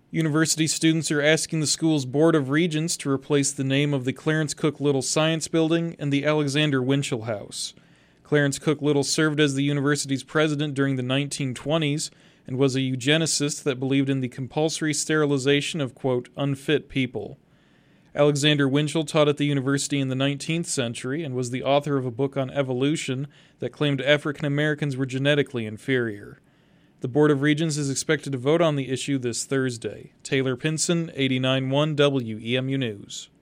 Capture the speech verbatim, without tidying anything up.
University students are asking the school's Board of Regents to replace the name of the Clarence Cook Little Science Building and the Alexander Winchell House. Clarence Cook Little served as the university's president during the nineteen twenties and was a eugenicist that believed in the compulsory sterilization of, quote, unfit people. Alexander Winchell taught at the university in the nineteenth century and was the author of a book on evolution that claimed African Americans were genetically inferior. The Board of Regents is expected to vote on the issue this Thursday. Taylor Pinson, eighty-nine point one W E M U News.